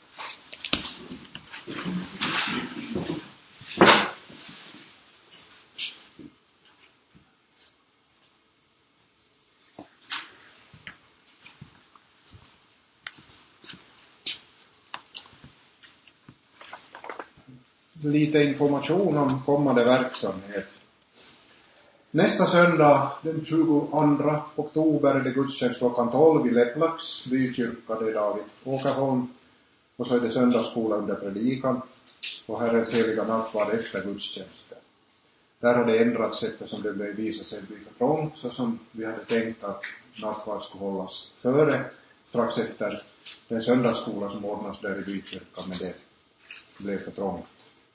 Lite information om kommande verksamhet. Nästa söndag den 22 oktober är det gudstjänst klockan 12 i Leplax bykyrka, det är David Åkerholm, och så är det söndagsskola under predikan och Herrens heliga nattvard efter gudstjänsten. Där har det ändrats eftersom det blev visat sig bli för trångt, så som vi hade tänkt att nattvard skulle hållas före, strax efter den söndagsskola som ordnas där i bykyrkan, men det blev för trångt.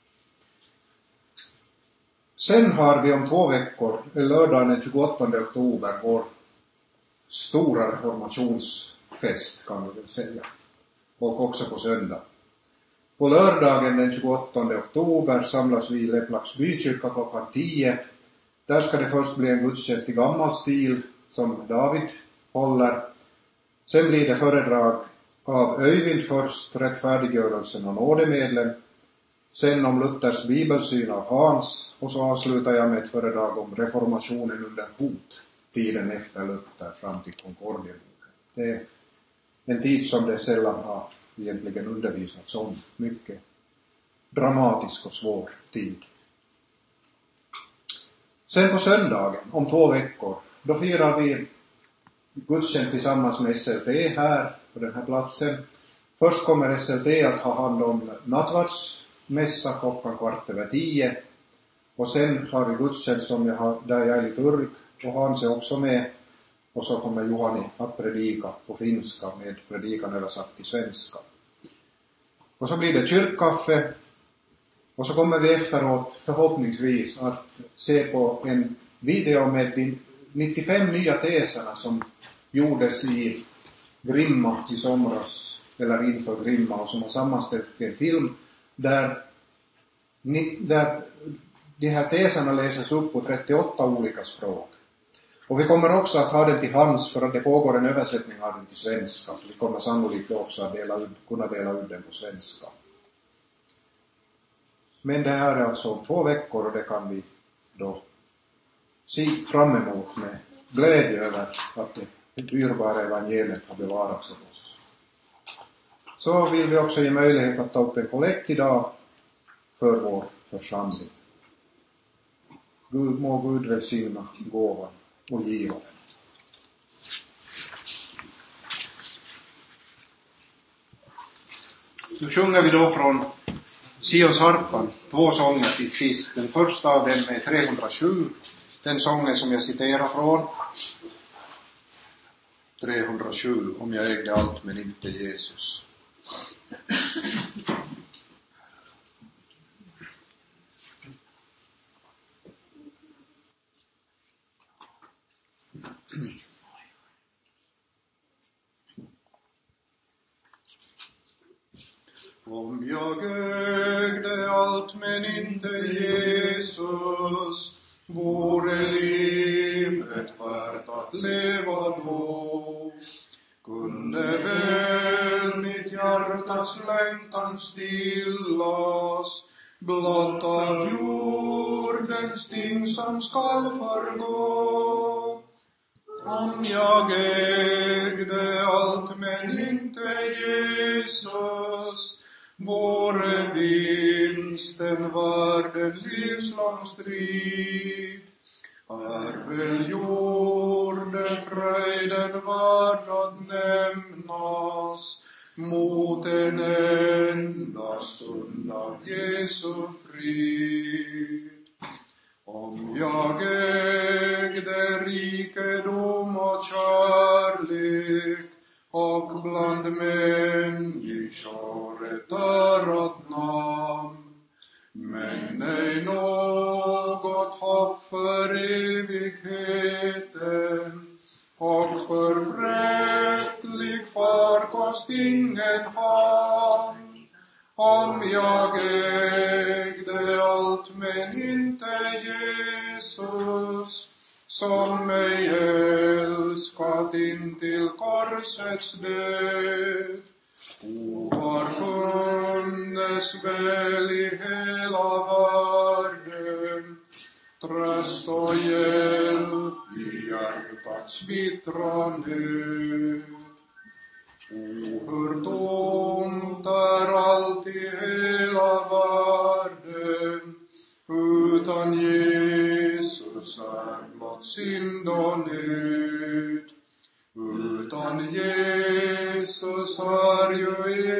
Sen har vi om 2 veckor, lördagen den 28 oktober, vår stora reformationsfest kan vi väl säga. Och också på söndag. På lördagen den 28 oktober samlas vi i Leplax bykyrka klockan 10. Där ska det först bli en gudstjänst i gammal stil som David håller. Sen blir det föredrag av Öyvind först, rättfärdiggörelsen och nådemedlen. Sen om Luthers bibelsyn av Hans, och så avslutar jag med ett föredrag om reformationen under hot, tiden efter Luther fram till Concordieboken. Det är en tid som det sällan har egentligen undervisats om, mycket dramatisk och svår tid. Sen på söndagen, om 2 veckor, då firar vi gudstjänst tillsammans med SLT här på den här platsen. Först kommer SLT att ha hand om nattvards mässa klockan 9:15. Och sen har vi gudstjänst där jag är liturg och Hans är också med. Och så kommer Juhani att predika på finska med predikan översatt till svenska. Och så blir det kyrkkaffe. Och så kommer vi efteråt förhoppningsvis att se på en video med de 95 nya teserna som gjordes i Grimma i somras, eller inför Grimma, och som har sammanställt en film där de här teserna läses upp på 38 olika språk. Och vi kommer också att ha den till hands för att det pågår en översättning av den till svenska. Vi kommer sannolikt också att kunna dela ut den på svenska. Men det här är alltså om 2 veckor och det kan vi då se fram emot med glädje över att det dyrbara evangeliet har bevarats åt oss. Så vill vi också ge möjlighet att ta upp en kollekt idag för vår församling. Må Gud välsigna gåvan och givaren. Nu sjunger vi då från Sions harpan 2 sånger till sist. Den första av dem är 307. Den sången som jag citerar från. 307. Om jag ägde allt men inte Jesus. Om jag ägde allt men inte Jesus, vore livet värt att leva då. Kunde väl mitt hjärtas längtan stillas, blott av jordens ting som skall förgå. Om jag ägde allt men inte Jesus, vore vinsten värd en livslång strid. Är väl jordefröjden värd att nämnas mot en enda stund av Jesu frid? Om jag ägde rikedom och kärlek och bland människor ett ärat namn, men ej något hopp för evigheten och förbräcklig farkost ingen hamn. Om jag ägde allt men inte Jesus, som mig älskat intill korsets död, var funnes väl i hela världen tröst och hjälp i hjärtats bittra nöd. Hur tomt är allt i hela världen, utan Jesus är blott synd och nöd. Utan Jesus är ju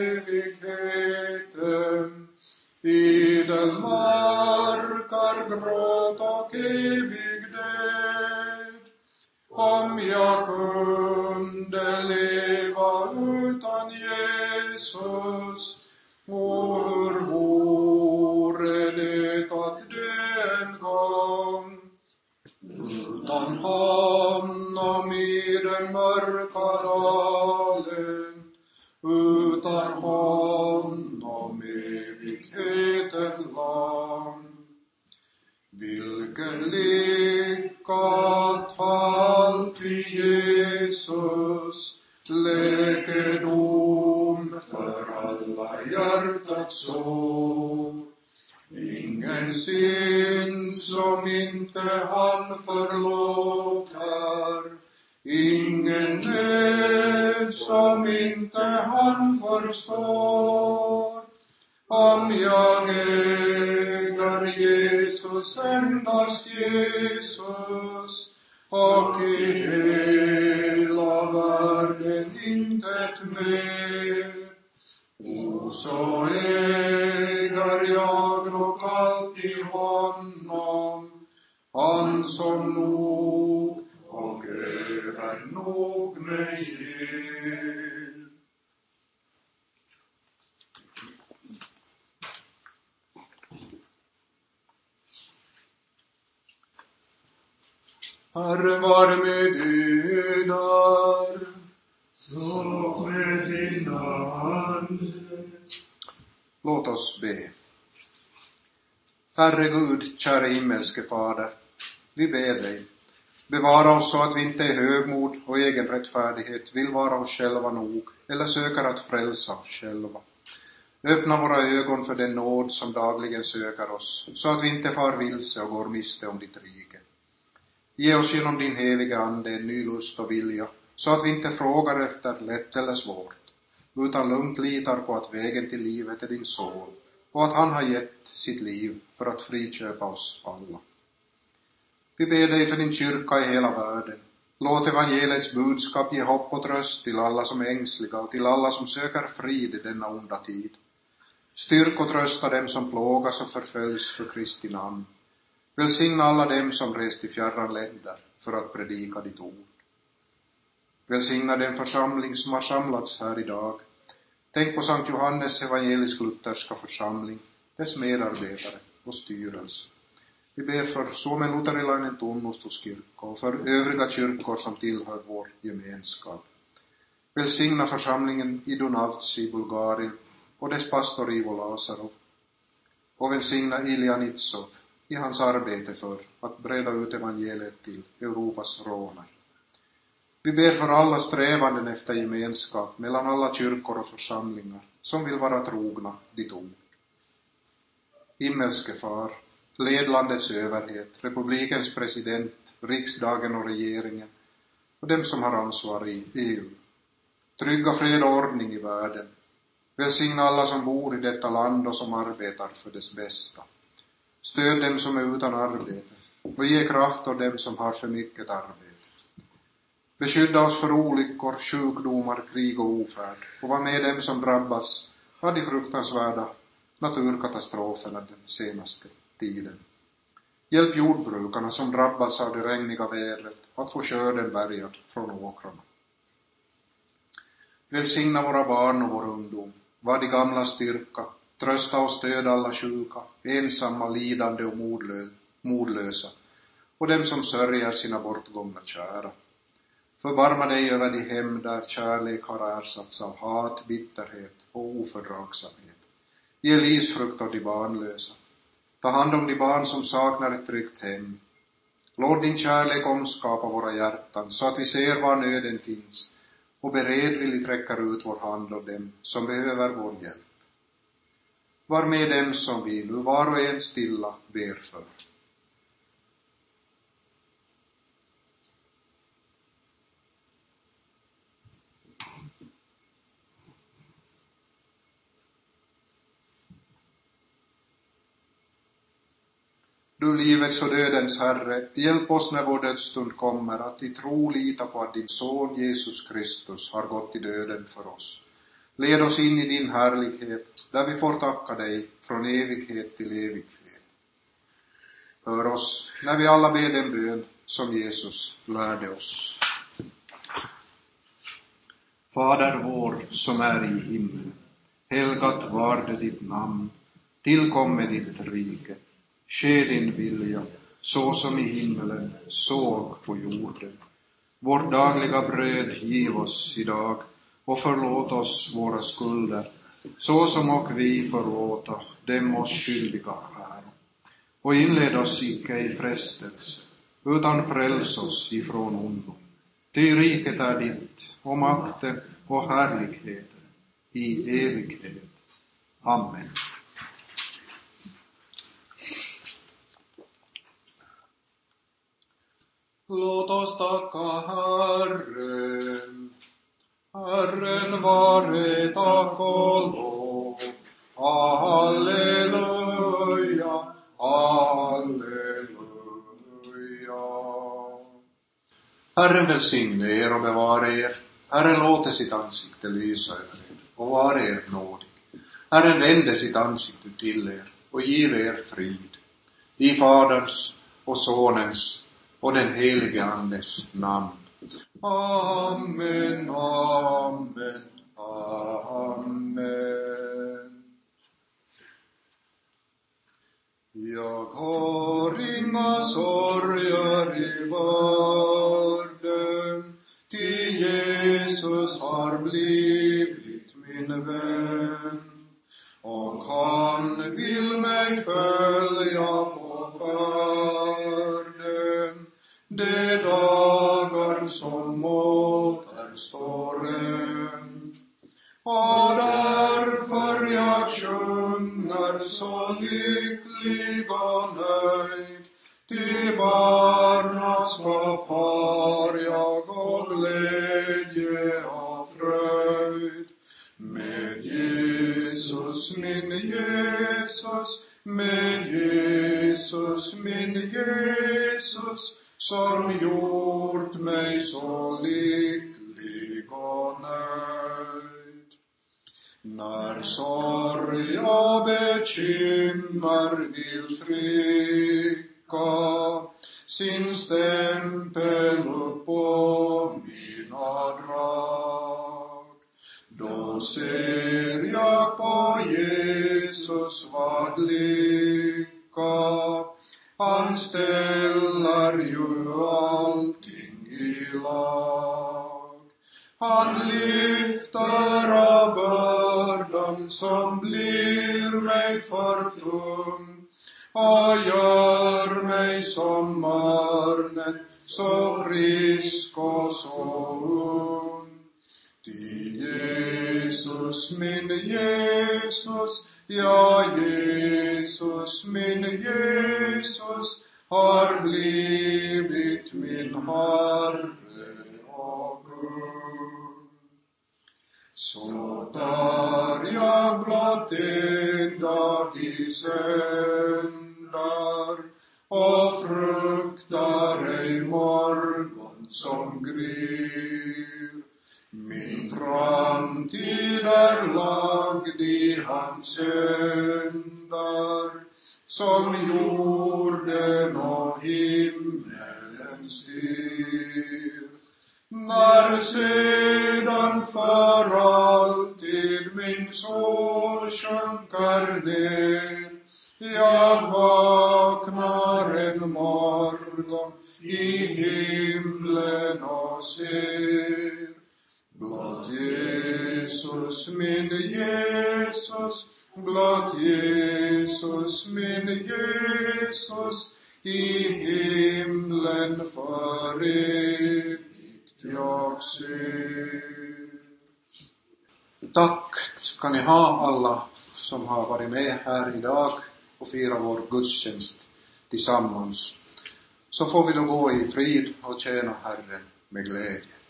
evigheten, idel markar gråt och evig död. Om jag kunde leva utan Jesus, och hur vore det att dö en gång? Utan honom i den mörka dalen, utan honom evigheten lång. Vilken lycka att allt i Jesus, läkedom för alla hjärtats sår. Ingen synd som inte han förlåter, ingen nöd som inte han förstår. Om jag äger Jesus, endast Jesus, och i hela världen intet mer, Och så äger jag nog alltid honom, han som nog och över nog mig ger. Herren var med eder. Så med din ande. Låt oss be. Herre Gud, kära himmelske Fader, vi ber dig, bevara oss så att vi inte i högmod och egen rättfärdighet vill vara oss själva nog eller söker att frälsa oss själva. Öppna våra ögon för den nåd som dagligen söker oss, så att vi inte far vilse och går miste om ditt rike. Ge oss genom din heliga ande en ny lust och vilja, så att vi inte frågar efter lätt eller svårt, utan lugnt litar på att vägen till livet är din son och att han har gett sitt liv för att friköpa oss alla. Vi ber dig för din kyrka i hela världen. Låt evangeliets budskap ge hopp och tröst till alla som är ängsliga och till alla som söker frid i denna onda tid. Styrk och trösta dem som plågas och förföljs för Kristi namn. Välsigna alla dem som rest till fjärran länder för att predika ditt ord. Välsigna den församling som har samlats här idag. Tänk på Sankt Johannes evangelisk-lutherska församling, dess medarbetare och styrelse. Vi ber för Suomen Luterilainen tunnustuskyrka och för övriga kyrkor som tillhör vår gemenskap. Välsigna församlingen i Dunavci i Bulgarien och dess pastor Ivo Lazarov. Och välsigna Ilja Nitsov i hans arbete för att breda ut evangeliet till Europas romer. Vi ber för alla strävanden efter gemenskap mellan alla kyrkor och församlingar som vill vara trogna ditt ord. Himmelske far, led landets överhet, republikens president, riksdagen och regeringen och dem som har ansvar i EU. Trygga fred och ordning i världen. Välsigna alla som bor i detta land och som arbetar för dess bästa. Stöd dem som är utan arbete och ge kraft åt dem som har för mycket arbete. Beskydda oss för olyckor, sjukdomar, krig och ofärd och var med dem som drabbas av de fruktansvärda naturkatastroferna den senaste tiden. Hjälp jordbrukarna som drabbas av det regniga vädret att få skörden bärgad från åkrarna. Välsigna våra barn och vår ungdom, var de gamla styrka, trösta och stöd alla sjuka, ensamma, lidande och modlösa och dem som sörjer sina bortgångna kära. Förbarma dig över de hem där kärlek har ersatts av hat, bitterhet och ofördragsamhet. Ge livsfrukt åt de barnlösa. Ta hand om de barn som saknar ett tryggt hem. Låt din kärlek omskapa våra hjärtan så att vi ser var nöden finns och beredvilligt räcker ut vår hand åt dem som behöver vår hjälp. Var med dem som vi nu var och en stilla ber för. Du livets och dödens Herre, hjälp oss när vår dödsstund kommer att i tro lita på att din son Jesus Kristus har gått i döden för oss. Led oss in i din härlighet, där vi får tacka dig från evighet till evighet. Hör oss när vi alla ber den bön som Jesus lärde oss. Fader vår som är i himlen, helgat varde ditt namn, tillkomme ditt rike. Ske din vilja, så som i himmelen, så på jorden. Vårt dagliga bröd giv oss idag, och förlåt oss våra skulder, så som och vi förlåta dem oss skyldiga här. Och inled oss icke i frestelse, utan fräls oss ifrån ondo. Ty riket är ditt, och makten och härligheten i evighet. Amen. Låt oss tacka Herren. Herren vare tack och lov. Halleluja, halleluja. Herren välsigne er och bevara er. Herren låter sitt ansikte lysa över er och vare er nådig. Herren vände sitt ansikte till er och giv er frid. I Faderns och Sonens och den helige Andes namn. Amen, amen, amen. Jag har inga sorger i världen, ty Jesus har blivit min vän. Och han vill mig följa på färden, de dagar som återstår än. Och därför jag sjunger så lycklig och nöjd, till barnaskap har jag och glädje och fröjd. Med Jesus, min Jesus, med Jesus, min Jesus, som gjort mig så lycklig och nöjd. När sorg och bekymmer vill trycka sin stämpel upp på mina drag, då ser jag på Jesus vad lycka. Han ställer ju allting i lag. Han lyfter av bördan som blir mig för tung och gör mig som örnen, så frisk och så ung. Till Jesus, min Jesus, ja, Jesus, min Jesus, har blivit min Herre och Gud. Så tar jag blott en dag i sändar och fruktar ej morgon som gryr. Min framtid är lagd i hans händer, som jorden och himmelen styr. När sedan för alltid min sol sjunker ner, jag vaknar en morgon i himlen och ser blott Jesus, min Jesus, blott Jesus, min Jesus, i himlen för evigt jag ser. Tack ska ni ha alla som har varit med här idag och fira vår gudstjänst tillsammans. Så får vi då gå i frid och tjäna Herren med glädje.